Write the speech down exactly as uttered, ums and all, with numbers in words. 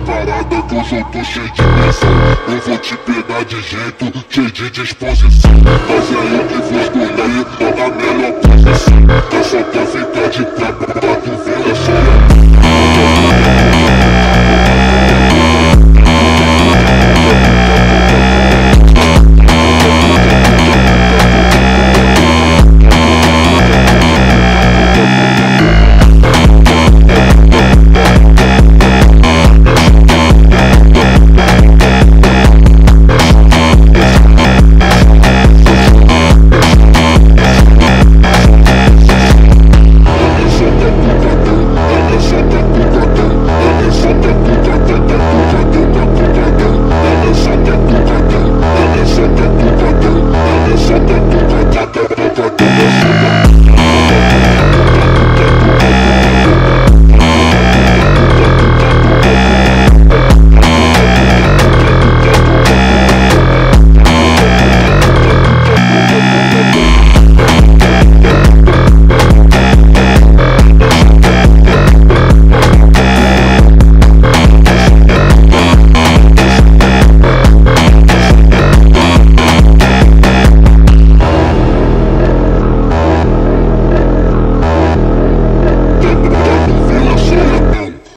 parada que hoje eu tô cheio de pressão. Eu vou te pegar de jeito, cheio de disposição. Mas é eu que vou escolher, tô na melhor posição. Eu só quero ficar de pé pra tu ver a sua.